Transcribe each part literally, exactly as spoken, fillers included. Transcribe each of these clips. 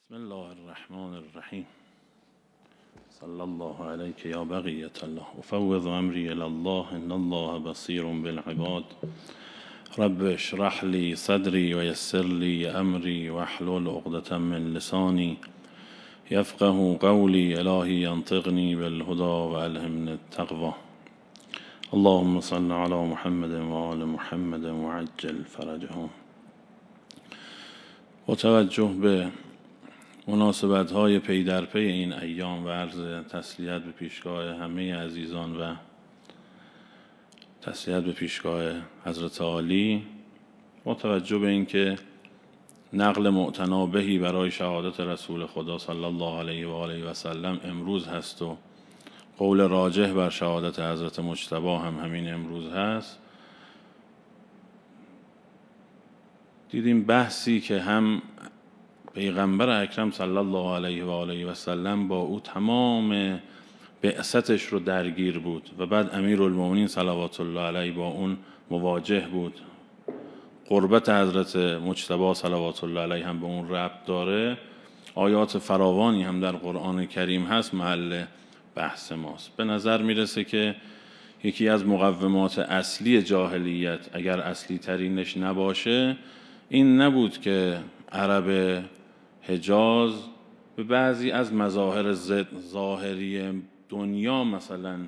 بسم الله الرحمن الرحیم. صلی الله علیک یا بقیة الله. افوض امری الی الله ان الله بصیر بالعباد. رب اشرح لی صدری و یسر لی امری واحلل عقدة من لسانی یفقهوا قولی. الهی انطقنی بالهدی و الهمنی التقوی. اللهم صل علی محمد و آل محمد و عجل فرجهم. با توجه به مناسبت های پی در پی این ایام و عرض تسلیت به پیشگاه همه عزیزان و تسلیت به پیشگاه حضرت عالی، با توجه به اینکه نقل معتنابهی برای شهادت رسول خدا صلی الله علیه و آله و سلم امروز هست و قول راجح بر شهادت حضرت مجتبی هم همین امروز هست، دیدیم بحثی که هم پیغمبر اکرم صلی الله علیه و آله و سلم با او تمام بعثتش رو درگیر بود و بعد امیرالمومنین صلوات الله علیه با اون مواجه بود. قربت حضرت مجتبی صلوات الله علیه هم به اون ربط داره. آیات فراوانی هم در قرآن کریم هست محل بحث ماست. به نظر میرسه که یکی از مقومات اصلی جاهلیت، اگر اصلی ترینش نباشه، این نبود که عرب حجاز به بعضی از مظاهر ظاهری دنیا مثلا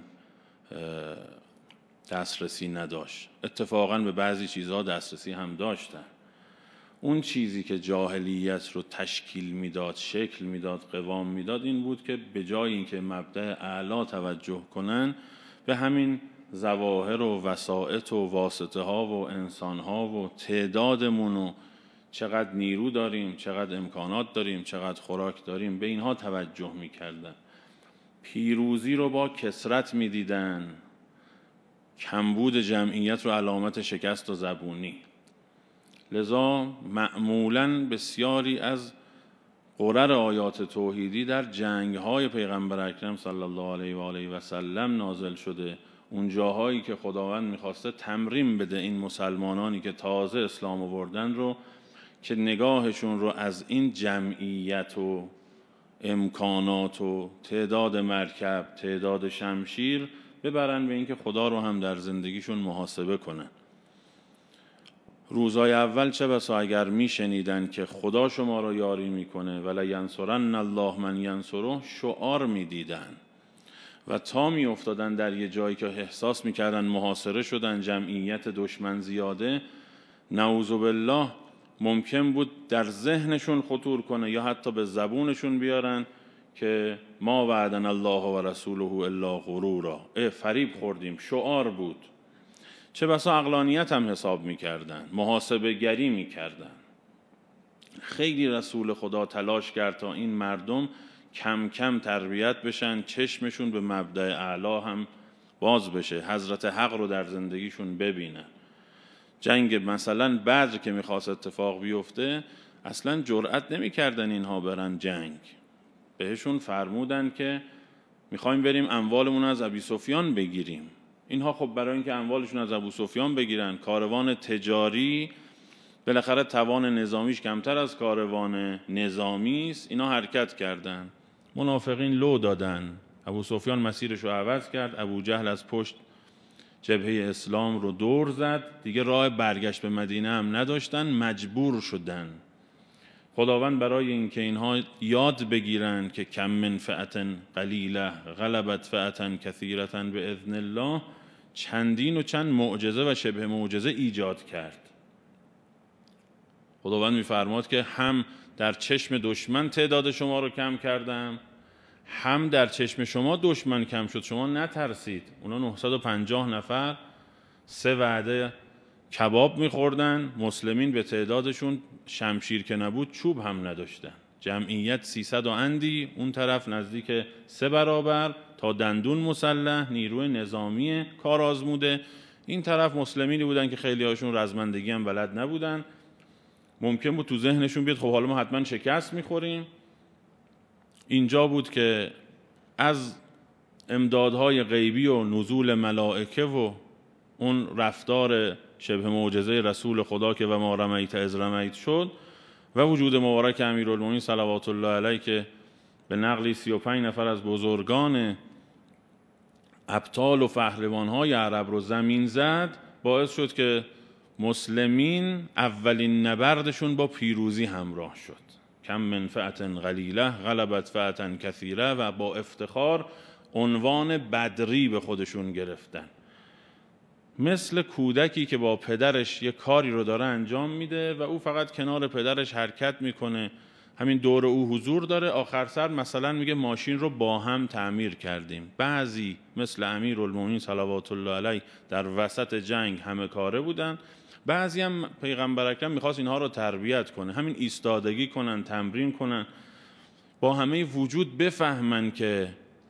دسترسی نداشت. اتفاقا به بعضی چیزها دسترسی هم داشتن. اون چیزی که جاهلیت رو تشکیل میداد، شکل میداد، قوام میداد، این بود که به جای اینکه مبدأ اعلا توجه کنن، به همین ظواهر و وسائط و واسطه ها و انسان ها و تعدادمون و چقدر نیرو داریم، چقدر امکانات داریم، چقدر خوراک داریم، به اینها توجه میکردن. پیروزی رو با کثرت میدیدن، کمبود جمعیت رو علامت شکست و زبونی. لذا معمولاً بسیاری از قرر آیات توحیدی در جنگ‌های پیغمبر اکرم صلی الله علیه و آله و سلم نازل شده. اون جاهایی که خداوند می‌خواسته تمرین بده این مسلمانانی که تازه اسلام آوردن رو، که نگاهشون رو از این جمعیت و امکانات و تعداد مرکب، تعداد شمشیر ببرن به اینکه خدا رو هم در زندگیشون محاسبه کنن. روزای اول چه بسا اگر میشنیدن که خدا شما رو یاری میکنه ولا ینصرن الله من ینصره، شعار میدیدن و تا میافتادن در یه جایی که احساس میکردن محاصره شدن، جمعیت دشمن زیاده، نعوذ بالله ممکن بود در ذهنشون خطور کنه یا حتی به زبونشون بیارن که ما وعدنا الله و رسوله الا غرورا، اه فریب خوردیم. شعار بود. چه بسا عقلانیت هم حساب میکردن، محاسبه گری میکردن. خیلی رسول خدا تلاش کرد تا این مردم کم کم تربیت بشن، چشمشون به مبدأ اعلا هم باز بشه، حضرت حق رو در زندگیشون ببینن. جنگ مثلا بدر که میخواست اتفاق بیفته، اصلا جرأت نمیکردن اینها برن جنگ. بهشون فرمودن که میخوایم بریم اموالمون از ابی سفیان بگیریم. اینها خب برای اینکه اموالشون از ابو سفیان بگیرن، کاروان تجاری بالاخره توان نظامیش کمتر از کاروان نظامی است، اینا حرکت کردن. منافقین لو دادن، ابو سفیان مسیرش رو عوض کرد، ابو جهل از پشت جبهه اسلام رو دور زد، دیگه راه برگشت به مدینه هم نداشتن، مجبور شدن. خداوند برای اینکه اینها یاد بگیرن که کم من فئة قلیله غلبت فئة کثیرة باذن الله، چندین و چند معجزه و شبه معجزه ایجاد کرد. خداوند می‌فرماد که هم در چشم دشمن تعداد شما رو کم کردم، هم در چشم شما دشمن کم شد، شما نترسید. اونا نهصد و پنجاه نفر سه وعده کباب میخوردن، مسلمین به تعدادشون شمشیر که نبود چوب هم نداشتن. جمعیت سیصد و اندی، اون طرف نزدیک سه برابر تا دندون مسلح، نیروی نظامی کار آزموده. این طرف مسلمینی بودن که خیلی هاشون رزمندگی هم بلد نبودن. ممکن بود تو ذهنشون بیاد خب حالا ما حتما شکست میخوریم. اینجا بود که از امدادهای غیبی و نزول ملائکه و اون رفتار شبه معجزه رسول خدا که و ما رمیت اذ رمیت شد، و وجود مبارک امیرالمومنین صلوات الله علیه که به نقلی سی و پنج نفر از بزرگان ابطال و پهلوان‌های عرب رو زمین زد، باعث شد که مسلمین اولین نبردشون با پیروزی همراه شد. کم من فئة قلیله غلبت فئة کثیره، و با افتخار عنوان بدری به خودشون گرفتن. مثل کودکی که با پدرش یک کاری رو داره انجام میده و او فقط کنار پدرش حرکت میکنه، همین دور او حضور داره، آخر سر مثلا میگه ماشین رو با هم تعمیر کردیم. بعضی مثل امیرالمومنین صلوات الله علیه در وسط جنگ همه کاره بودن، بعضی هم پیغمبر اکرم میخواست اینها رو تربیت کنه، همین ایستادگی کنن، تمرین کنن، با همه وجود بفهمن که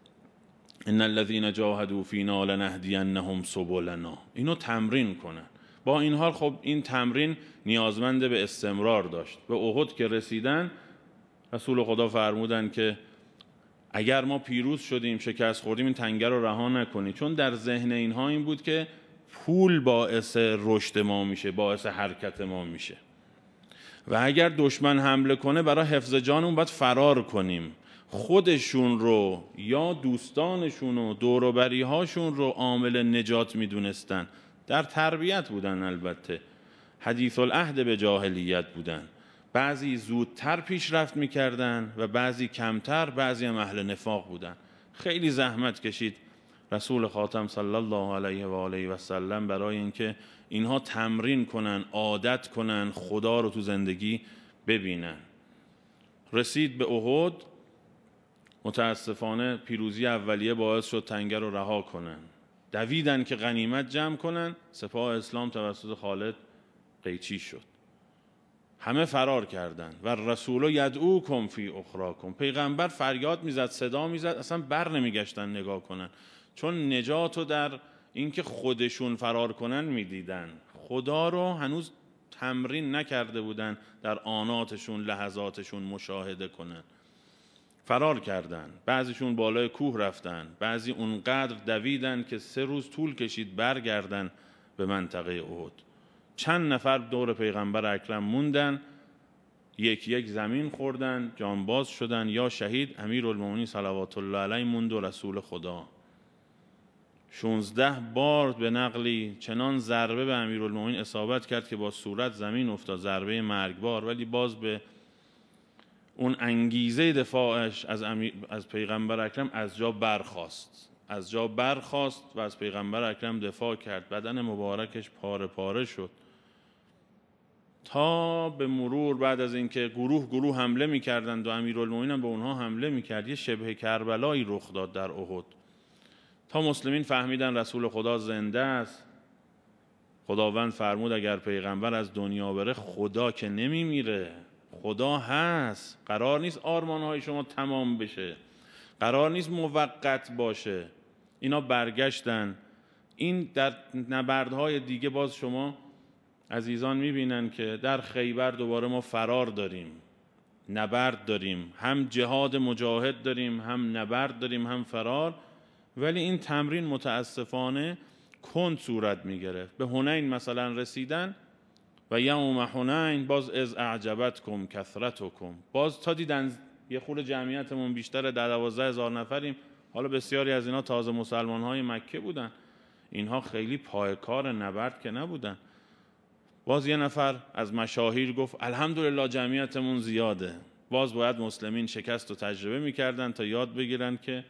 ان الذين جاهدوا فینا لنهدینهم سبلنا، اینو تمرین کنن. با این حال خب این تمرین نیازمند به استمرار داشت. به احد که رسیدن، رسول خدا فرمودن که اگر ما پیروز شدیم، شکست خوردیم، این تنگه رو رها نکنید، چون در ذهن اینها این بود که پول باعث رشد ما میشه، باعث حرکت ما میشه و اگر دشمن حمله کنه برای حفظ جانمون باید فرار کنیم. خودشون رو یا دوستانشون و دور و بری هاشون رو عامل نجات میدونستن. در تربیت بودن، البته حدیث العهد به جاهلیت بودن، بعضی زودتر پیشرفت میکردن و بعضی کمتر، بعضی هم اهل نفاق بودن. خیلی زحمت کشید رسول خاتم صلی الله علیه و آله و سلم برای اینکه اینها تمرین کنن، عادت کنن، خدا رو تو زندگی ببینن. رسید به احد، متاسفانه پیروزی اولیه باعث شد تنگه رو رها کنن، دویدن که غنیمت جمع کنن. سپاه اسلام توسط خالد قیچی شد، همه فرار کردند و رسول یدعوکم فی اخراکم، پیغمبر فریاد میزد، صدا میزد، اصلا بر نمیگشتن نگاه کنن، چون نجات رو در اینکه خودشون فرار کنن میدیدن. خدا رو هنوز تمرین نکرده بودن در آناتشون، لحظاتشون مشاهده کنن. فرار کردن، بعضیشون بالای کوه رفتن، بعضی اونقدر دویدن که سه روز طول کشید برگردن به منطقه احد. چند نفر دور پیغمبر اکرم موندن، یک یک زمین خوردن، جانباز شدن یا شهید. امیرالمومنین صلوات الله علیه موند و رسول خدا. شانزده بار به نقلی چنان ضربه به امیرالمومنین اصابت کرد که با صورت زمین افتاد، ضربه مرگبار، ولی باز به اون انگیزه دفاعش از, امیر... از پیغمبر اکرم از جا برخاست از جا برخاست و از پیغمبر اکرم دفاع کرد. بدن مبارکش پاره پاره شد تا به مرور بعد از اینکه گروه گروه حمله می‌کردند و امیرالمومنین هم به اونها حمله می‌کرد، یه شبه کربلایی رخ داد در احد تا مسلمین فهمیدن رسول خدا زنده است. خداوند فرمود اگر پیغمبر از دنیا بره، خدا که نمیمیره، خدا هست. قرار نیست آرمان‌های شما تمام بشه، قرار نیست موقت باشه. اینا برگشتن. این در نبردهای دیگه باز شما عزیزان میبینن که در خیبر دوباره ما فرار داریم، نبرد داریم، هم جهاد مجاهد داریم، هم نبرد داریم، هم فرار. ولی این تمرین متاسفانه کند صورت میگرفت. به حنین مثلا رسیدن و یوم حنین باز از اعجبتکم کثرتکم، باز تا دیدن یه خورده جمعیتمون بیشتر، در دوازده هزار نفریم. حالا بسیاری از اینا تازه مسلمان های مکه بودن، اینها خیلی پایکار نبرد که نبودن. باز یه نفر از مشاهیر گفت الحمدلله جمعیتمون زیاده. باز باید مسلمین شکست و تجربه میکردن تا یاد بگیرن که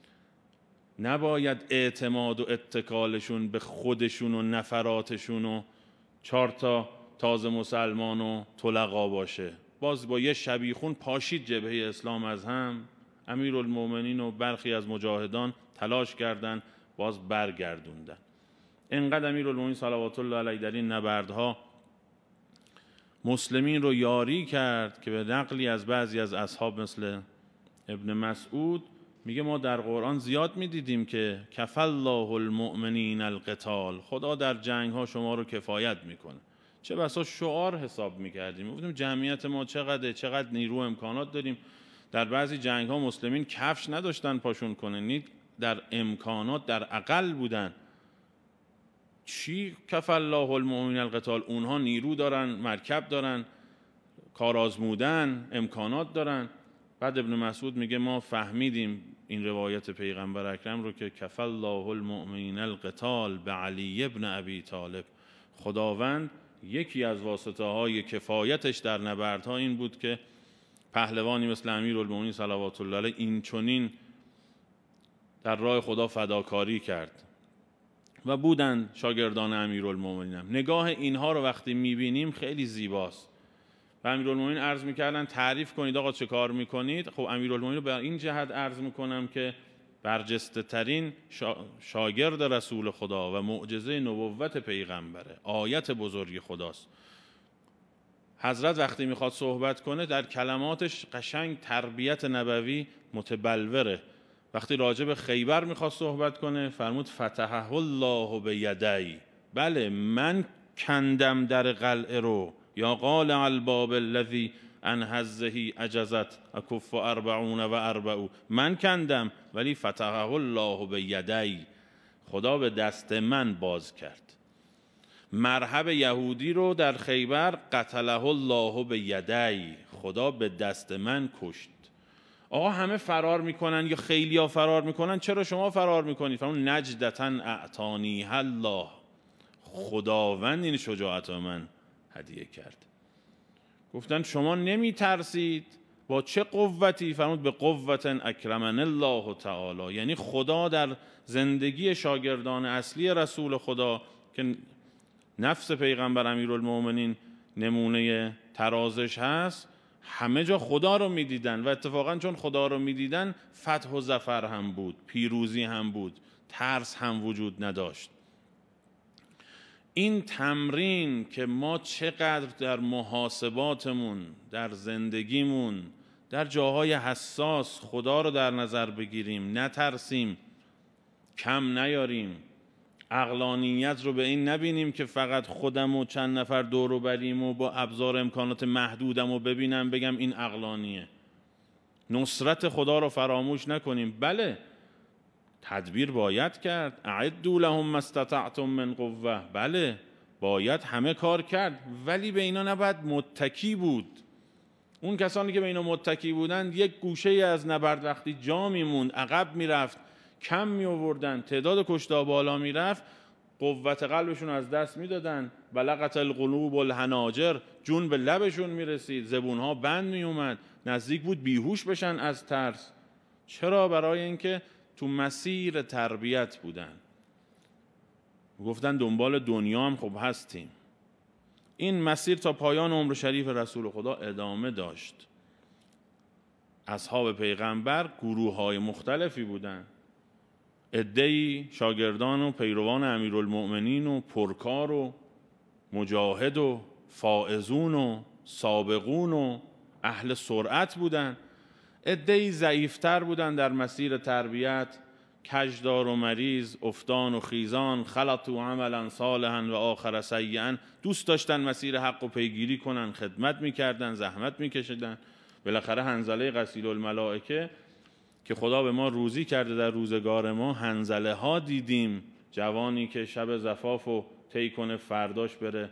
نباید اعتماد و اتکالشون به خودشون و نفراتشون و چهار تا تازه مسلمان و طلقا باشه. باز با یه شبیخون پاشید جبهه اسلام از هم. امیرالمومنین و برخی از مجاهدان تلاش کردند، باز برگردوندن. انقدر امیرالمومنین صلوات الله علیه در این نبردها مسلمین رو یاری کرد که به نقلی از بعضی از اصحاب مثل ابن مسعود میگه ما در قرآن زیاد میدیدیم که کفى الله المؤمنین القتال، خدا در جنگ ها شما رو کفایت میکنه. چه بسا شعار حساب میکردیم، میگفتیم جمعیت ما چقدر چقدر نیرو امکانات داریم. در بعضی جنگ ها مسلمین کفش نداشتن پاشون کنن، در امکانات در اقل بودن. چی کفى الله المؤمنین القتال؟ اونها نیرو دارن، مرکب دارن، کار آزمودن، امکانات دارن. بعد ابن مسعود میگه ما فهمیدیم این روایت پیغمبر اکرم رو که کفى الله المؤمنین القتال به علی ابن ابی طالب، خداوند یکی از واسطه های کفایتش در نبردها این بود که پهلوانی مثل امیرالمومنین صلوات الله علیه این چنین در راه خدا فداکاری کرد و بودن شاگردان امیرالمومنین هم. نگاه اینها رو وقتی میبینیم خیلی زیباست. و امیرالمومنین عرض میکردن تعریف کنید آقا چه کار میکنید. خب امیرالمومنین رو به این جهت عرض میکنم که برجسته ترین شاگرد رسول خدا و معجزه نبوت پیغمبره، آیت بزرگ خداست. حضرت وقتی میخواد صحبت کنه در کلماتش قشنگ تربیت نبوی متبلوره. وقتی راجع به خیبر میخواد صحبت کنه فرمود فتحه الله بیدی، بله من کندم در قلعه رو، یا قال الباب الذی ان حزه عجزت اکف اربعون و اربعو، من کندم ولی فتحه الله بیدی، خدا به دست من باز کرد. مرحب یهودی رو در خیبر قتله الله بیدی، خدا به دست من کشت. آقا همه فرار میکنن یا خیلی ها فرار میکنن، چرا شما فرار میکنید؟ فرمون نجدتا اعطانی الله، خداوند این شجاعت من هدیه کرد. گفتن شما نمی ترسید؟ با چه قوتی؟ فرمود به قوت اکرمن الله تعالی، یعنی خدا در زندگی شاگردان اصلی رسول خدا که نفس پیغمبر امیرالمومنین نمونه ترازش هست، همه جا خدا رو میدیدن و اتفاقا چون خدا رو میدیدن فتح و ظفر هم بود، پیروزی هم بود، ترس هم وجود نداشت. این تمرین که ما چقدر در محاسباتمون، در زندگیمون، در جاهای حساس خدا رو در نظر بگیریم، نترسیم، کم نیاریم، عقلانیت رو به این نبینیم که فقط خودم و چند نفر دور و بریم و با ابزار امکانات محدودم و ببینم بگم این عقلانیه. نصرت خدا رو فراموش نکنیم. بله تدبیر باید کرد، اعدوا لهم ما استطعتم من قوه، بله باید همه کار کرد، ولی به اینا نباید متکی بود. اون کسانی که به اینا متکی بودن یک گوشه از نبرد وقتی جا میموند، عقب میرفت، کم می آوردن، تعداد کشته بالا میرفت، قوت قلبشون از دست میدادن، بلغت القلوب الحناجر، جون به لبشون میرسید، زبونها بند می اومد، نزدیک بود بیهوش بشن از ترس. چرا؟ برای اینکه تو مسیر تربیت بودن. گفتن دنبال دنیا هم خب هستیم. این مسیر تا پایان عمر شریف رسول خدا ادامه داشت. اصحاب پیغمبر گروه های مختلفی بودن، عده‌ای شاگردان و پیروان امیرالمؤمنین و پرکار و مجاهد و فائزون و سابقون و اهل سرعت بودن، عده‌ای ضعیفتر بودن در مسیر تربیت، کجدار و مریض، افتان و خیزان، خلطوا عملا صالحا و آخر سیئا، دوست داشتن مسیر حق و پیگیری کنن، خدمت میکردن، زحمت میکشیدن. بالاخره حنظله غسیل الملائکه که خدا به ما روزی کرده در روزگار ما، حنظله ها دیدیم، جوانی که شب زفاف و طی کنه فرداش بره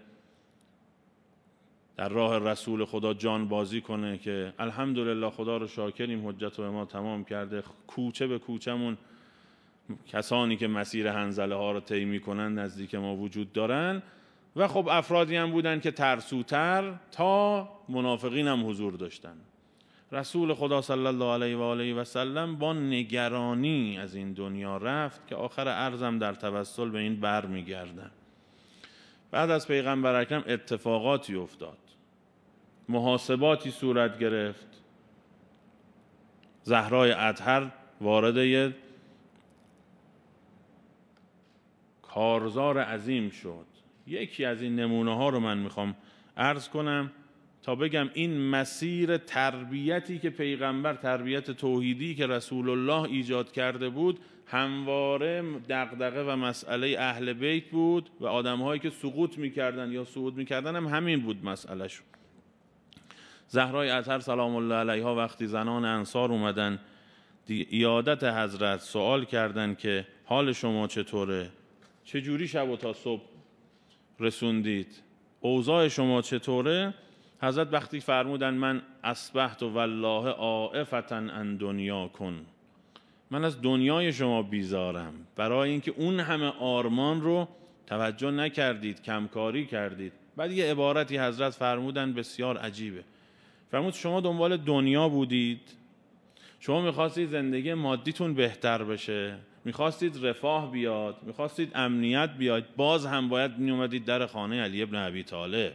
در راه رسول خدا جان بازی کنه، که الحمدلله خدا رو شاکریم حجت رو به ما تمام کرده. کوچه به کوچمون کسانی که مسیر حنظله ها رو طی میکنن نزدیک ما وجود دارن. و خب افرادی هم بودن که ترسوتر، تا منافقین هم حضور داشتن. رسول خدا صلی الله علیه و آله و سلم با نگرانی از این دنیا رفت که آخر عرضم در توسل به این بر میگردن. بعد از پیغمبر اکرم اتفاقاتی افتاد، محاسباتی صورت گرفت. زهرای اطهر وارد یه کارزار عظیم شد. یکی از این نمونه ها رو من میخوام عرض کنم تا بگم این مسیر تربیتی که پیغمبر، تربیت توحیدی که رسول الله ایجاد کرده بود، همواره دغدغه و مسئله اهل بیت بود و آدم‌هایی که سقوط می‌کردن یا صعود می‌کردن هم همین بود مسئله‌شون. زهرای اطهر سلام الله علیها وقتی زنان انصار اومدن عیادت حضرت، سوال کردن که حال شما چطوره؟ چجوری شب و تا صبح رسوندید؟ اوضاع شما چطوره؟ حضرت وقتی فرمودن من اصبحت و والله عائفة عن دنیاکم، من از دنیای شما بیزارم، برای اینکه اون همه آرمان رو توجه نکردید، کمکاری کردید. بعد یه عبارتی حضرت فرمودن بسیار عجیبه، فرمود شما دنبال دنیا بودید، شما میخواستید زندگی مادیتون بهتر بشه، میخواستید رفاه بیاد، میخواستید امنیت بیاد، باز هم باید میومدید در خانه علی ابن ابی طالب.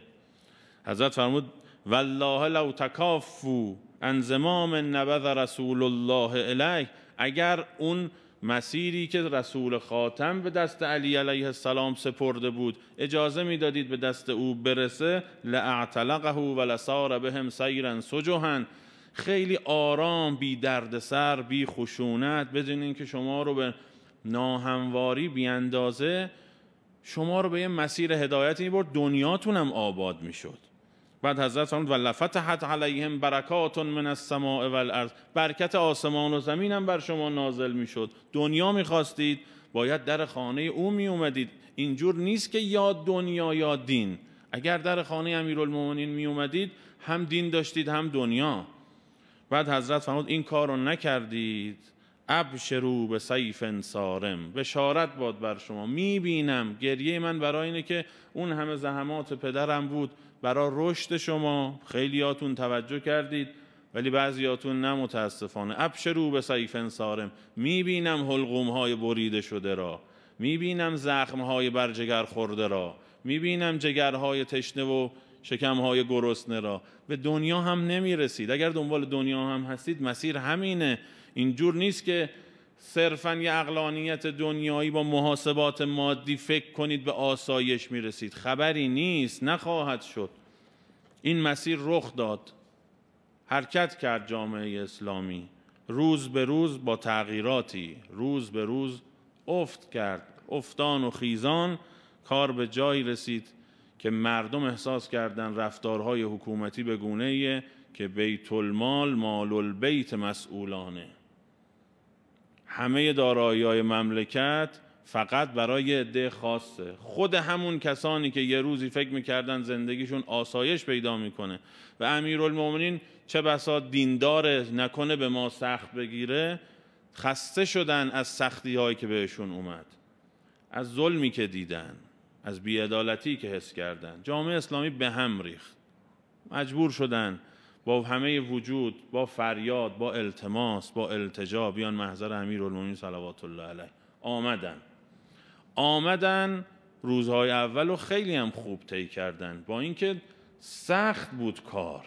حضرت فرمود والله لو تکافوا عن زمام نبذ رسول الله الیه، اگر اون مسیری که رسول خاتم به دست علی علیه السلام سپرده بود اجازه میدادید به دست او برسه، لاعتلقه ولصار بهم سیرا سجها، خیلی آرام، بی دردسر، بی خشونت، بدون اینکه شما رو به ناهمواری بی اندازه شما رو به یه مسیر هدایتی میبرد، دنیاتون هم آباد میشد. بعد حضرت فرمود ولفتحت علیهم برکات من السماء والارض، برکت آسمان و زمین هم بر شما نازل میشد. دنیا میخواستید، باید در خانه او میومدید. اینجور نیست که یا دنیا یا دین. اگر در خانه امیرالمومنین میومدید هم دین داشتید هم دنیا. بعد حضرت فرمود این کار رو نکردید، ابشروا به سیف صارم، بشارت باد بر شما، میبینم گریه من برای اینه که اون همه زحمات پدرم بود برای رشد شما، خیلیاتون توجه کردید ولی بعضیاتون نه متاسفانه. ابشروا به سیف صارم، میبینم حلقوم های بریده شده را، میبینم زخم های بر جگر خورده را، میبینم جگرهای تشنه و شکمهای گرسنه را. به دنیا هم نمیرسید. اگر دنبال دنیا هم هستید مسیر همینه. اینجور نیست که صرفاً یه عقلانیت دنیایی با محاسبات مادی فکر کنید به آسایش میرسید. خبری نیست، نخواهد شد. این مسیر رخ داد، حرکت کرد جامعه اسلامی، روز به روز با تغییراتی، روز به روز افت کرد، افتان و خیزان. کار به جایی رسید که مردم احساس کردن رفتارهای حکومتی به گونه‌ایه که بیت المال مال البیت مسئولانه، همه دارایی‌های مملکت فقط برای عده خاصه. خود همون کسانی که یه روزی فکر میکردن زندگیشون آسایش پیدا میکنه و امیرالمومنین چه بسا دیندار نکنه به ما سخت بگیره، خسته شدن از سختی هایی که بهشون اومد، از ظلمی که دیدن، از بی‌عدالتی که حس کردن. جامعه اسلامی به هم ریخت، مجبور شدن با همه وجود، با فریاد، با التماس، با التجا بیان محضر امیرالمومنین صلوات الله علیه. آمدن آمدن روزهای اول رو خیلی هم خوب طی کردن، با اینکه سخت بود کار.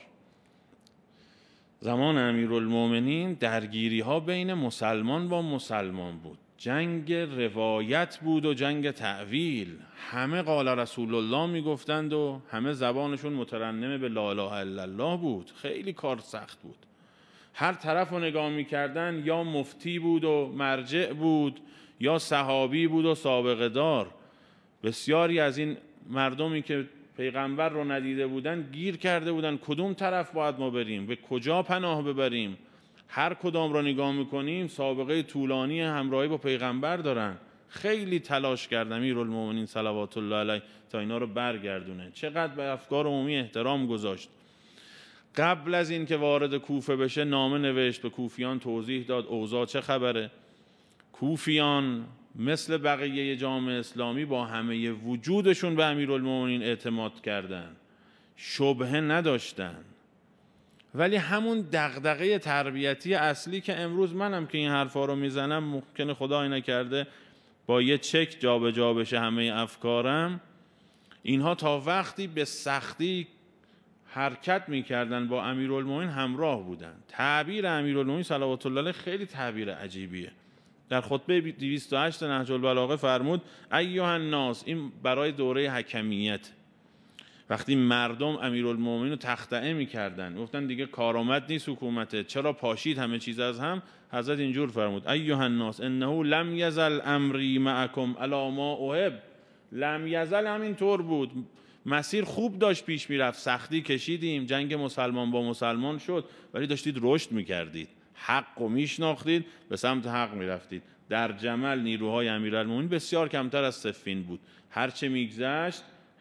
زمان امیرالمومنین درگیری ها بین مسلمان با مسلمان بود، جنگ روایت بود و جنگ تعویل. همه قال رسول الله میگفتند و همه زبانشون مترنم به لا اله الا الله بود. خیلی کار سخت بود. هر طرف رو نگاه میکردن یا مفتی بود و مرجع بود یا صحابی بود و سابقه دار. بسیاری از این مردمی که پیغمبر رو ندیده بودن گیر کرده بودن کدوم طرف باید ما بریم، به کجا پناه ببریم. هر کدام را نگاه میکنیم سابقه طولانی همراهی با پیغمبر دارن. خیلی تلاش کرد امیرالمومنین صلوات الله علیه تا اینا رو برگردونه. چقدر به افکار عمومی احترام گذاشت. قبل از این که وارد کوفه بشه نامه نوشت، به کوفیان توضیح داد اوضاع چه خبره. کوفیان مثل بقیه جامعه اسلامی با همه وجودشون به امیرالمومنین اعتماد کردن، شبهه نداشتن، ولی همون دغدغه تربیتی اصلی که امروز منم که این حرفا رو میزنم ممکنه خدای نکرده با یه چک جا به جا بشه همه افکارم، اینها تا وقتی به سختی حرکت میکردن با امیرالمومنین همراه بودن. تعبیر امیرالمومنین صلوات الله علیه خیلی تعبیر عجیبیه. در خطبه دویست و هشت نهج البلاغه فرمود ایها الناس، این برای دوره حکمیت، وقتی مردم امیرالمومنین رو تخطئه میکردن، گفتن دیگه کارآمد نیست حکومته، چرا پاشید همه چیز از هم، حضرت اینجور فرمود ایها الناس انه لم یزل امری معکم الی ما احب. لم یزل همین طور بود، مسیر خوب داشت پیش میرفت، سختی کشیدیم، جنگ مسلمان با مسلمان شد، ولی داشتید رشد میکردید، حق رو میشناختید، به سمت حق میرفتید. در جمل نیروهای امیرالمومنین بسیار کمتر از صفین بود. هرچه میگذشت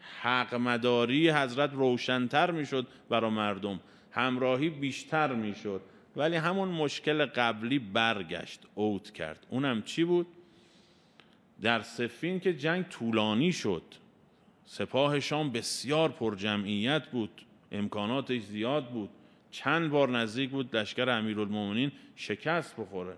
حق مداری حضرت روشن‌تر میشد برای مردم، همراهی بیشتر میشد، ولی همون مشکل قبلی برگشت، عود کرد. اونم چی بود؟ در صفین که جنگ طولانی شد، سپاه شام بسیار پر جمعیت بود، امکاناتش زیاد بود، چند بار نزدیک بود لشکر امیرالمومنین شکست بخوره.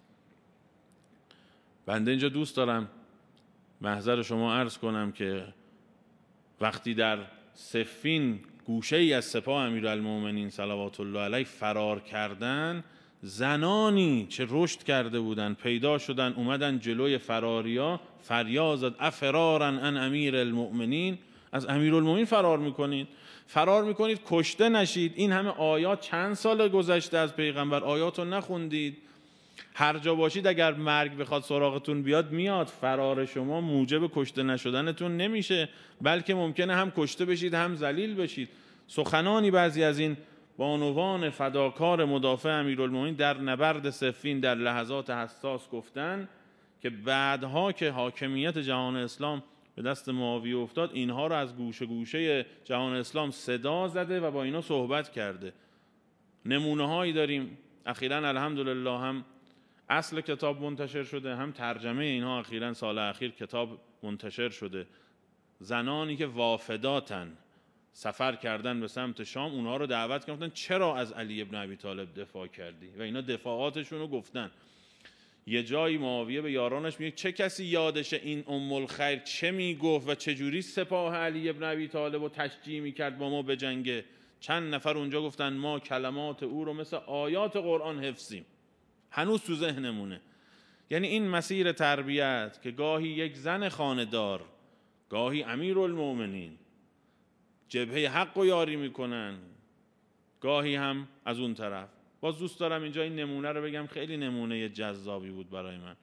بنده اینجا دوست دارم محضر شما عرض کنم که وقتی در صفین گوشه ای از سپاه امیرالمومنین صلوات الله علیه فرار کردن، زنانی چه رشد کرده بودن پیدا شدن، اومدن جلوی فراریا، فریاد زد افرارا عن امیر المؤمنین، از امیرالمومنین فرار میکنید، فرار میکنید کشته نشید. این همه آیات چند سال گذشته از پیغمبر، آیات رو نخوندید؟ هر جا باشید اگر مرگ بخواد سراغتون بیاد میاد، فرار شما موجب کشته نشدنتون نمیشه، بلکه ممکنه هم کشته بشید هم ذلیل بشید. سخنانی بعضی از این بانوان فداکار مدافع امیرالمومنین در نبرد صفین در لحظات حساس گفتن که بعدها که حاکمیت جهان اسلام به دست معاویه افتاد، اینها رو از گوشه گوشه جهان اسلام صدا زده و با اینا صحبت کرده. نمونه هایی داریم، اخیراً الحمدلله هم اصل کتاب منتشر شده، هم ترجمه اینها اخیراً سال اخیر کتاب منتشر شده. زنانی که وافداتن، سفر کردن به سمت شام، اونها رو دعوت کردن چرا از علی ابن ابی طالب دفاع کردی، و اینا دفاعاتشون رو گفتن. یه جایی معاویه به یارانش میگه چه کسی یادشه این ام الخیر چه میگفت و چجوری سپاه علی ابن ابی طالب رو تشجیع میکرد با ما بجنگه. چند نفر اونجا گفتن ما کلمات او رو مثل آیات قرآن حفظیم، هنوز تو ذهنمونه. یعنی این مسیر تربیت که گاهی یک زن خانه‌دار، گاهی امیرالمومنین جبهه حق و یاری میکنن، گاهی هم از اون طرف. باز دوست دارم اینجا این نمونه رو بگم، خیلی نمونه جذابی بود برای من.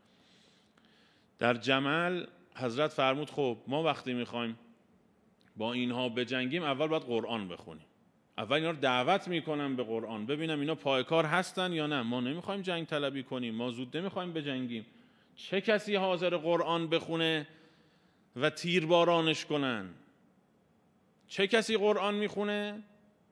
در جمل حضرت فرمود خب ما وقتی میخوایم با اینها بجنگیم اول باید قرآن بخونیم، اول اینا رو دعوت میکنم به قرآن، ببینم اینا پایکار هستن یا نه. ما نمیخوایم جنگ طلبی کنیم، ما زود نمیخوایم بجنگیم. چه کسی حاضر قرآن بخونه و تیربارانش کنن؟ چه کسی قرآن میخونه؟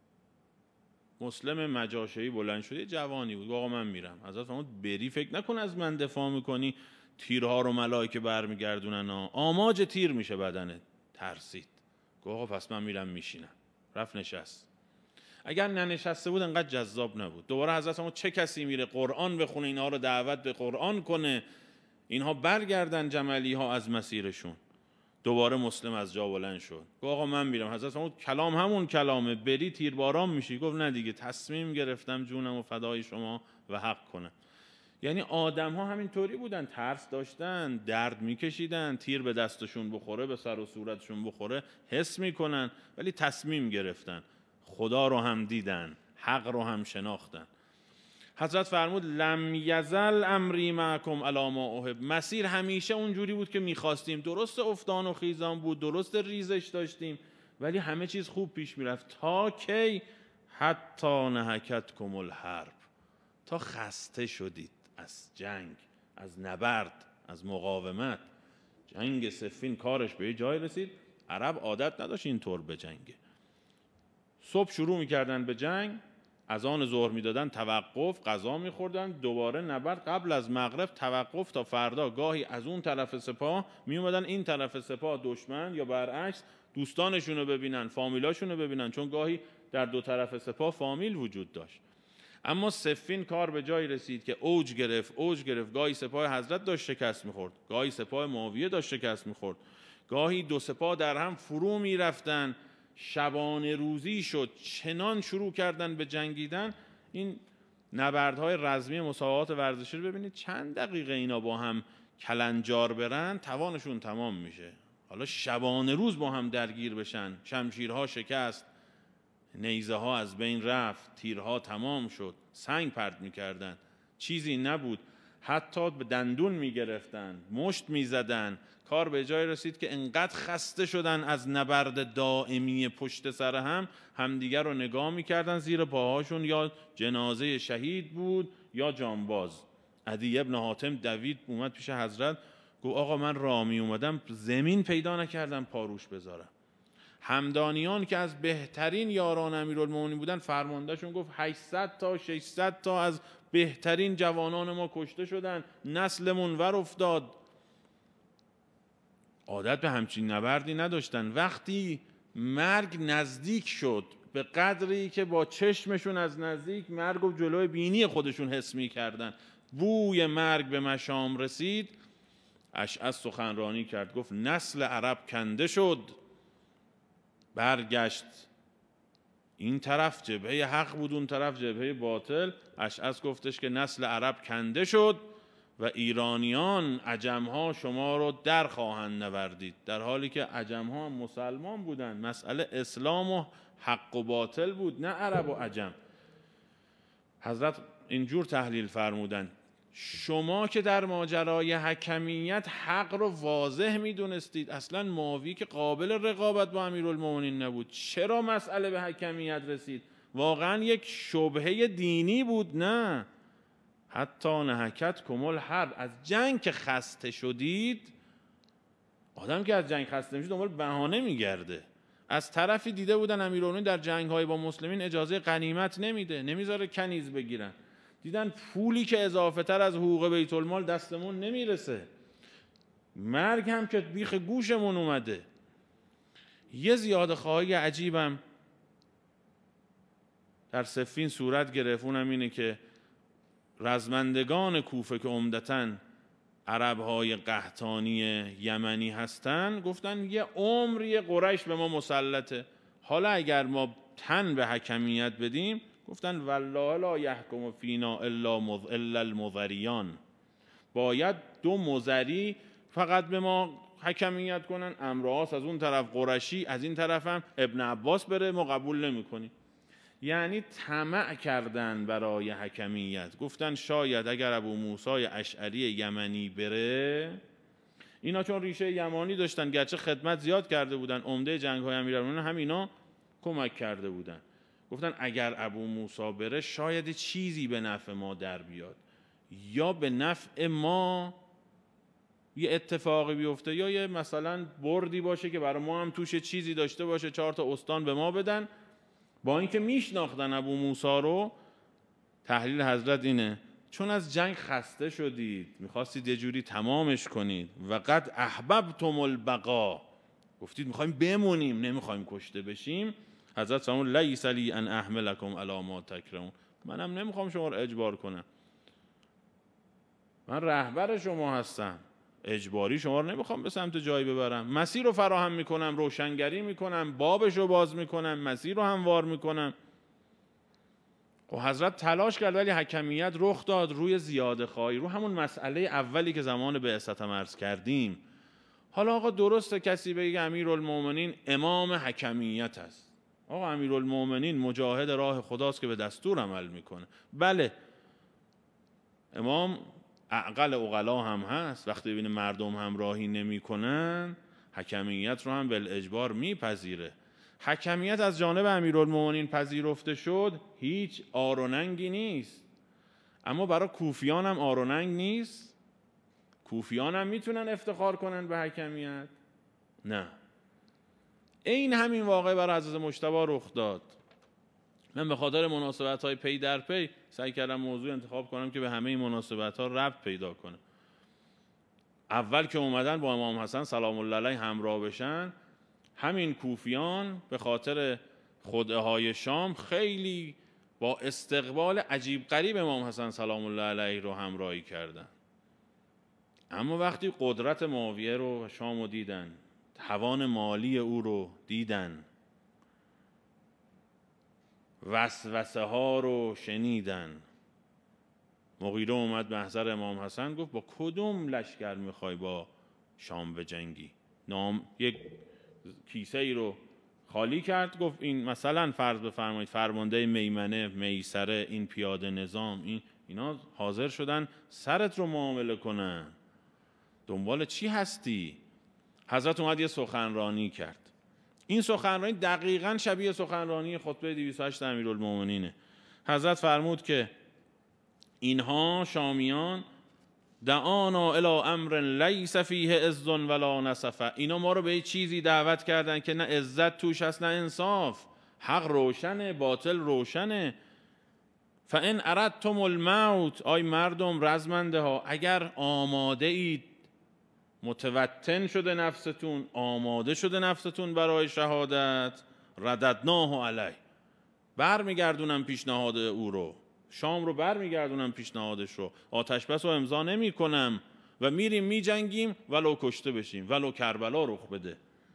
مسلم مجاشعی بلند شد، یه جوانی بود، آقا من میرم. حضرت فرمود بری، فکر نکن از من دفاع میکنی، تیرها رو ملائکه برمیگردونن، آماج تیر میشه بدنت. ترسید، گفت آقا پس من میرم میشینم. رفت نشست. اگر ننشسته بود انقدر جذاب نبود. دوباره حضرت فرمود چه کسی میره قرآن بخونه، اینها رو دعوت به قرآن کنه، اینها برگردن جملی ها از مسیرشون. دوباره مسلم از جا بلند شد، گفت آقا من میرم. حضرت فرمود کلام همون کلامه، بری تیرباران میشی. گفت نه دیگه، تصمیم گرفتم جونم و فدای شما و حق کنم. یعنی آدم ها همین طوری بودن، ترس داشتن، درد میکشیدن، تیر به دستشون بخوره، به سر و صورتشون بخوره حس میکنن، ولی تصمیم گرفتن، خدا رو هم دیدن، حق رو هم شناختن. حضرت فرمود لم یزل امری معکم علی ما احب، مسیر همیشه اونجوری بود که میخواستیم. درست افتان و خیزان بود، درست ریزش داشتیم، ولی همه چیز خوب پیش میرفت. تا کی؟ حتی نهکتکم الحرب، تا خسته شدید از جنگ، از نبرد، از مقاومت. جنگ صفین کارش به جای رسید، عرب عادت نداشت اینطور بجنگه. صبح شروع میکردن به جنگ، از آن ظهر میدادن توقف، غذا میخوردن، دوباره نبرد. قبل از مغرب توقف تا فردا. گاهی از اون طرف سپاه میومدن این طرف سپاه دشمن، یا برعکس دوستانشون رو ببینن، فامیلاشون رو ببینن، چون گاهی در دو طرف سپاه فامیل وجود داشت. اما صفین کار به جای رسید که اوج گرفت، اوج گرفت. گاهی سپاه حضرت داشت شکست میخورد، گاهی سپاه معاویه داشت شکست میخورد، گاهی دو سپاه در هم فرو میرفتن. شبانه روزی شد، چنان شروع کردن به جنگیدن. این نبردهای رزمی مسابقات ورزشی رو ببینید، چند دقیقه اینا با هم کلنجار برن توانشون تمام میشه. حالا شبانه روز با هم درگیر بشن، شمشیرها شکست، نیزه ها از بین رفت، تیرها تمام شد، سنگ پرت میکردن، چیزی نبود، حتی به دندون میگرفتن، مشت میزدن. کار به جای رسید که انقدر خسته شدن از نبرد دائمی پشت سر هم، همدیگر رو نگاه میکردن، زیر پاهاشون یا جنازه شهید بود یا جانباز. عدی ابن حاتم دوید اومد پیش حضرت، گفت آقا من راه می اومدم زمین پیدا نکردم پاروش بذارم. همدانیان که از بهترین یاران امیرالمومنین بودن، فرماندهشون گفت هشتصد تا ششصد تا از بهترین جوانان ما کشته شدن، نسلمون ور افتاد. عادت به همچین نبردی نداشتن. وقتی مرگ نزدیک شد به قدری که با چشمشون از نزدیک مرگ و جلوی بینی خودشون حس می کردن، بوی مرگ به مشام رسید، اشعث سخنرانی کرد، گفت نسل عرب کنده شد. برگشت این طرف جبهه حق بود، اون طرف جبهه باطل. اشعث گفتش که نسل عرب کنده شد و ایرانیان، عجمها شما رو در خواهند نوردید، در حالی که عجمها هم مسلمان بودن. مسئله اسلام و حق و باطل بود، نه عرب و عجم. حضرت اینجور تحلیل فرمودن شما که در ماجرای حکمیت حق رو واضح میدونستید، اصلا معاویه که قابل رقابت با امیرالمومنین نبود، چرا مسئله به حکمیت رسید؟ واقعا یک شبهه دینی بود؟ نه، حتی نهکت کمل حرب، از جنگ که خسته شدید. آدم که از جنگ خسته میشه دنبال بهانه میگرده. از طرفی دیده بودن امیرالمومنین در جنگ‌های با مسلمین اجازه غنیمت نمیده، نمیذاره کنیز بگیرن. دیدن پولی که اضافه تر از حقوق بیت المال دستمون نمیرسه، مرگ هم که بیخ گوشمون اومده. یه زیاده خواهی عجیبم در صفین صورت گرفت، اونم اینه که رزمندگان کوفه که عمدتاً عرب‌های قحطانی یمنی هستن، گفتن یه عمری قریش به ما مسلطه، حالا اگر ما تن به حکمیت بدیم، گفتن والله لا یحکم فینا الا المضریان، باید دو مضری فقط به ما حکمیت کنن، امرواس از اون طرف قرشی، از این طرف هم ابن عباس بره، ما قبول نمی کنیم. یعنی طمع کردن برای حکمیت، گفتن شاید اگر ابو موسی اشعری یمنی بره، اینا چون ریشه یمانی داشتن، گرچه خدمت زیاد کرده بودن، عمده جنگ‌های امیرالمومنین هم اینا کمک کرده بودن، گفتن اگر ابو موسی بره شاید چیزی به نفع ما در بیاد، یا به نفع ما یه اتفاقی بیفته، یا یه مثلا بردی باشه که برای ما هم توش چیزی داشته باشه، چهار تا استان به ما بدن. با اینکه میشناختن ابو موسی رو، تحلیل حضرت اینه چون از جنگ خسته شدید، میخواستید یه جوری تمامش کنید، و قد احببتم البقا، گفتید میخوایم بمونیم نمیخوایم کشته بشیم. حضرت فرمود لیس لی ان احملکم علی ما تکرهون، منم نمیخوام شما رو اجبار کنم، من رهبر شما هستم، اجباری شما رو نمیخوام به سمت جایی ببرم، مسیر رو فراهم میکنم، روشنگری میکنم، بابش رو باز میکنم، مسیر رو هموار میکنم. و حضرت تلاش کرد ولی حکمیت رخ داد روی زیاده خواهی، رو همون مسئله اولی که زمان بعثت عرض کردیم. حالا آقا درسته کسی بگه امیرالمومنین امام حکمیت است، آقا امیرالمومنین مجاهد راه خداست که به دستور عمل میکنه. بله، امام عقل عقلا هم هست، وقتی ببینه مردم همراهی نمیکنن حکمیت رو هم بالاجبار میپذیره. حکمیت از جانب امیرالمومنین پذیرفته شد، هیچ آروننگی نیست. اما برای کوفیان هم آروننگ نیست؟ کوفیان هم میتونن افتخار کنن به حکمیت؟ نه. این همین واقعه برای حضرت مجتبی رخ داد. من به خاطر مناسبت های پی در پی سعی کردم موضوع انتخاب کنم که به همه این مناسبت ها ربط پیدا کنه. اول که اومدن با امام حسن سلام الله علیه همراه بشن، همین کوفیان به خاطر خدعه های شام خیلی با استقبال عجیب غریب امام حسن سلام الله علیه رو همراهی کردن. اما وقتی قدرت معاویه رو شام رو دیدن، توان مالی او رو دیدن، وسوسه ها رو شنیدن، مغیره اومد به محضر امام حسن گفت با کدوم لشکر میخوای با شام بجنگی؟ نام یک کیسه ای رو خالی کرد، گفت این مثلا فرض بفرمایید فرمانده میمنه، میسره، این پیاده نظام، این اینا حاضر شدن سرت رو معامله کنن، دنبال چی هستی؟ حضرت اومد یه سخنرانی کرد. این سخنرانی دقیقاً شبیه سخنرانی خطبه دویست و هشت امیرالمومنینه. حضرت فرمود که اینها شامیان دعانا الی امر لیس فیه عز ولا نصف. اینا ما رو به چیزی دعوت کردن که نه عزت توش هست نه انصاف. حق روشنه، باطل روشنه. فان اردتم الموت، آی مردم رزمنده ها، اگر آماده اید، متوطن شده نفستون، آماده شده نفستون برای شهادت، رددناه علیه، بر میگردونم پیشنهاد او رو، شام رو بر میگردونم پیشنهادش رو، آتش بس رو امضا نمی کنم و میریم میجنگیم ولو کشته بشیم، ولو کربلا رخ بده.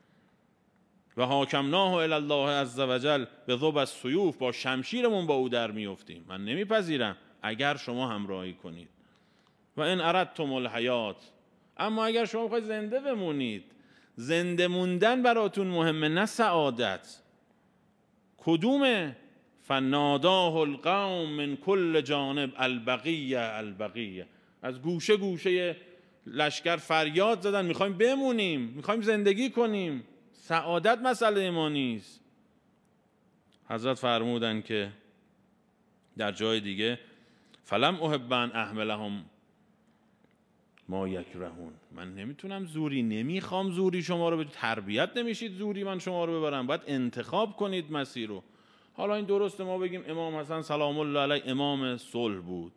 و حاکمناه الی الله عز وجل به ذوب السیوف، با شمشیرمون با او در میافتیم. من نمیپذیرم اگر شما همراهی کنید. و ان اردتم الحیات، اما اگر شما بخواید زنده بمونید، زنده موندن براتون مهمه نه سعادت. کدومه؟ فناداه القوم من کل جانب البقیه البقیه، از گوشه گوشه لشکر فریاد زدن میخوایم بمونیم، میخوایم زندگی کنیم، سعادت مسئله ما نیست. حضرت فرمودن که در جای دیگه فلم احب ان احملهم ما یکرهون، من نمیتونم زوری، نمیخوام زوری شما رو به تربیت نمیشید زوری من شما رو ببرم، باید انتخاب کنید مسیر رو. حالا این درسته ما بگیم امام حسن سلام الله علیه امام صلح بود،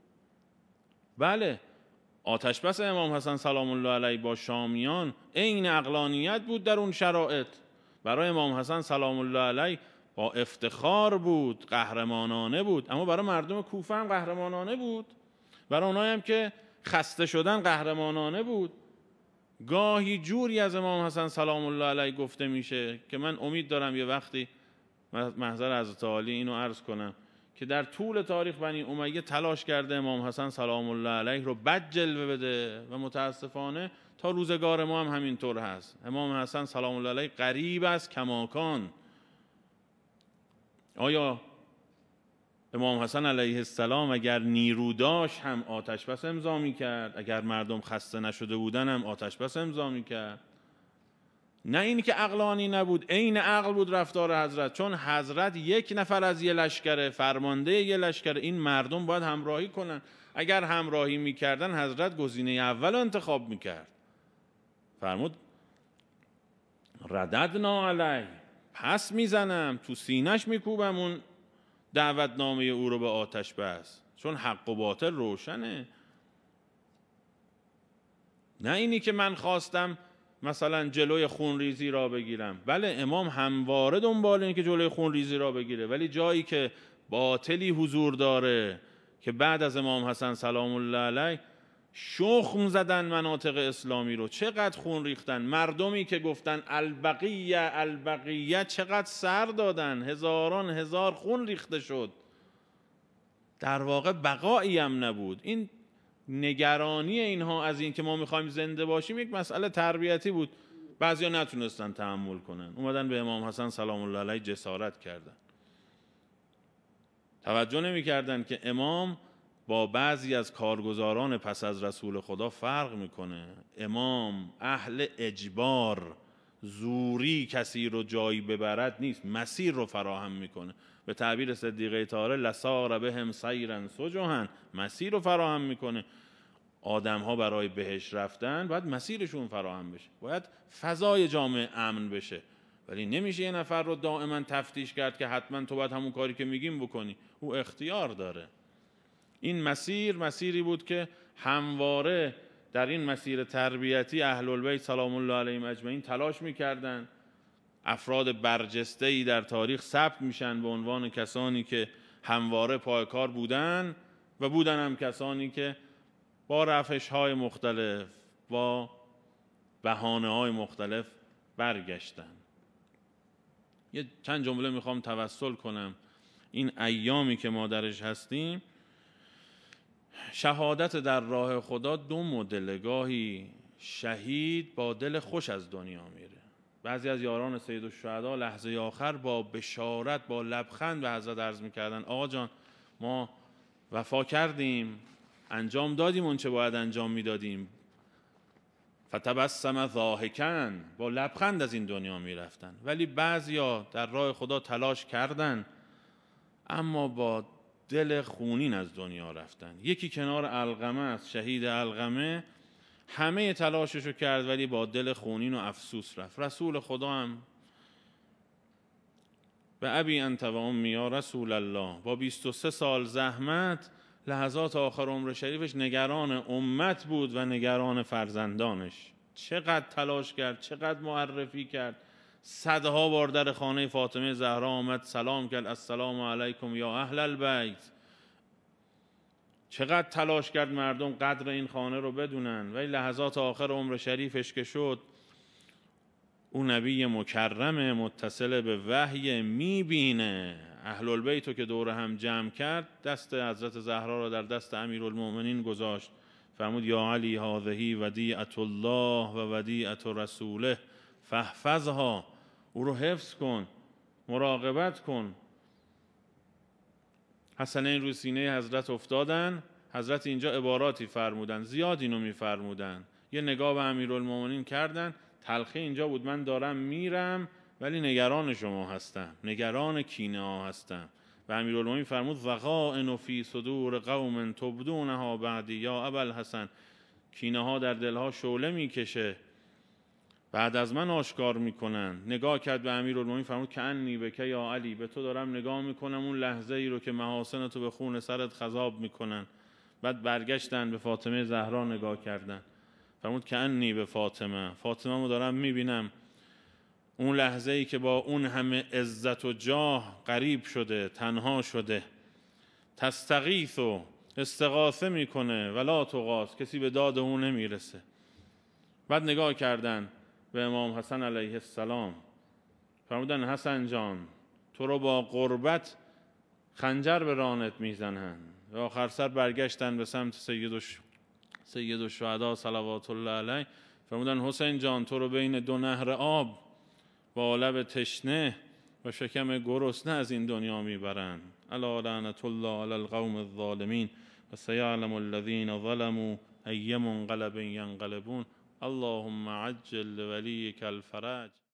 بله، آتش بس امام حسن سلام الله علیه با شامیان عین عقلانیت بود در اون شرایط. برای امام حسن سلام الله علیه با افتخار بود، قهرمانانه بود، اما برای مردم کوفه هم قهرمانانه بود، برای اونایی هم که خسته شدن قهرمانانه بود. گاهی جوری از امام حسن سلام الله علیه گفته میشه که من امید دارم یه وقتی محضر حضرت عالی اینو عرض کنم که در طول تاریخ بنی امیه تلاش کرده امام حسن سلام الله علیه رو بد جلوه بده و متاسفانه تا روزگار ما هم همینطور هست. امام حسن سلام الله علیه قریب است کماکان. آیا امام حسن علیه السلام اگر نیرو داشت هم آتش بس امضا می‌کرد؟ اگر مردم خسته نشده بودن هم آتش بس امضا می‌کرد؟ نه این که عقلانی نبود، عین عقل بود رفتار حضرت، چون حضرت یک نفر از یه لشکره، فرمانده یه لشکره، این مردم باید همراهی کنن. اگر همراهی میکردن حضرت گزینه اول انتخاب میکرد. فرمود رددنا علیه، پس میزنم تو سینش میکوبم اون دعوتنامه او رو به آتش بس، چون حق و باطل روشنه. نه اینی که من خواستم مثلا جلوی خونریزی را بگیرم، بله امام همواره دنبال این که جلوی خونریزی را بگیره، ولی جایی که باطلی حضور داره که بعد از امام حسن سلام الله علیه شخم زدن مناطق اسلامی رو، چقدر خون ریختن، مردمی که گفتن البقیه البقیه چقدر سر دادن، هزاران هزار خون ریخته شد، در واقع بقایی هم نبود. این نگرانی اینها از این که ما میخوایم زنده باشیم یک مسئله تربیتی بود. بعضیا نتونستن تحمل کنن، اومدن به امام حسن سلام الله علیه جسارت کردن، توجه نمی کردن که امام با بعضی از کارگزاران پس از رسول خدا فرق میکنه. امام اهل اجبار، زوری کسی رو جایی ببرد نیست، مسیر رو فراهم میکنه. به تعبیر صدیقه طاهره لسار بهم سیرا سجحا، مسیر رو فراهم میکنه. آدم ها برای بهشت رفتن باید مسیرشون فراهم بشه، باید فضای جامعه امن بشه، ولی نمیشه یه نفر رو دائما تفتیش کرد که حتما تو باید همون کاری که میگیم بکنی. او اختیار داره. این مسیر مسیری بود که همواره در این مسیر تربیتی اهل البیت سلام الله علیهم اجمعین تلاش میکردن. افراد برجسته‌ای در تاریخ ثبت میشن به عنوان کسانی که همواره پایکار بودن و بودن هم کسانی که با روش های مختلف، با بهانه های مختلف برگشتن. یه چند جمله میخوام توسل کنم. این ایامی که ما درش هستیم، شهادت در راه خدا دو مدل، گاهی شهید با دل خوش از دنیا میره. بعضی از یاران سید الشهدا لحظه آخر با بشارت، با لبخند به حضرت عرض میکردن آقا جان ما وفا کردیم، انجام دادیم اون چه باید انجام میدادیم. فتبسم ضاحکا، با لبخند از این دنیا میرفتن. ولی بعضیا در راه خدا تلاش کردن اما با دل خونین از دنیا رفتن. یکی کنار علقمه است، شهید علقمه، همه تلاششو کرد ولی با دل خونین و افسوس رفت. رسول خدا هم به ابی انت و امی یا رسول الله با بیست و سه سال زحمت لحظات آخر عمر شریفش نگران امت بود و نگران فرزندانش. چقدر تلاش کرد، چقدر معرفی کرد، صدها بار در خانه فاطمه زهرا آمد سلام کرد، السلام علیکم یا اهل البیت. چقدر تلاش کرد مردم قدر این خانه رو بدونن، ولی لحظات آخر عمر شریفش که شد، اون نبی مکرم متصل به وحی میبینه اهل البیت رو که دور هم جمع کرد، دست حضرت زهرا رو در دست امیرالمؤمنین گذاشت، فرمود یا علی هذه ودیعة الله و ودیعة رسوله فاحفظها، او رو حفظ کن، مراقبت کن. حسنین رو سینه حضرت افتادن، حضرت اینجا عباراتی فرمودن، زیاد اینو میفرمودن. یه نگاه به امیرالمؤمنین کردن، تلخی اینجا بود، من دارم میرم ولی نگران شما هستم، نگران کینه ها هستم. و امیرالمؤمنین فرمود ذغائن فی صدور قوم تبدونها بعدی یا ابوالحسن، کینه ها در دلها شعله میکشه، بعد از من آشکار میکنن. نگاه کرد به امیرالمؤمنین فرمود کأنی بک یا علی، به تو دارم نگاه میکنم اون لحظه ای رو که محاسن تو به خون سرت خضاب میکنن. بعد برگشتن به فاطمه زهرا نگاه کردن، فرمود کأنی به فاطمه، فاطمه رو دارم میبینم اون لحظه ای که با اون همه عزت و جاه غریب شده، تنها شده، تستغیث و استغاثه میکنه ولا تغاث، کسی به داد اون نمیرسه. بعد نگاه کردن به امام حسن علیه السلام، فرمودن حسن جان تو رو با قربت خنجر به رانت میزنن. و آخر سر برگشتن به سمت سید و سید الشهدا صلوات الله علیه، فرمودن حسین جان تو رو بین دو نهر آب با لب تشنه و شکم گرسنه از این دنیا میبرن. الا لعنت الله علی القوم الظالمین و سیعلم الذین ظلموا ای منقلب ینقلبون. اللهم عجل لولیک الفرج.